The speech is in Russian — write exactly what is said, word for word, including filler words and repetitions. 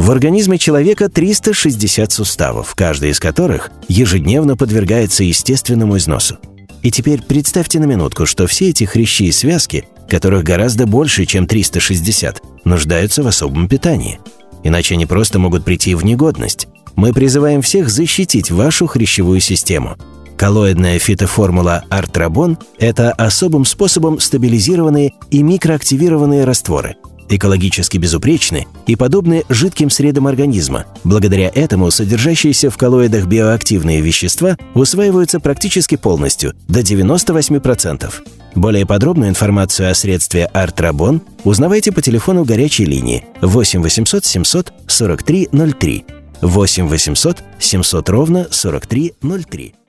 В организме человека триста шестьдесят суставов, каждый из которых ежедневно подвергается естественному износу. И теперь представьте на минутку, что все эти хрящи и связки, которых гораздо больше, чем триста шестьдесят, нуждаются в особом питании. Иначе они просто могут прийти в негодность. Мы призываем всех защитить вашу хрящевую систему. Коллоидная фитоформула Артрабон – это особым способом стабилизированные и микроактивированные растворы, экологически безупречны и подобны жидким средам организма. Благодаря этому содержащиеся в коллоидах биоактивные вещества усваиваются практически полностью, до девяноста восьми процентов. Более подробную информацию о средстве Артрабон узнавайте по телефону горячей линии восемь восемьсот семьсот сорок три ноль три, восемь восемьсот семьсот ровно сорок три ноль три.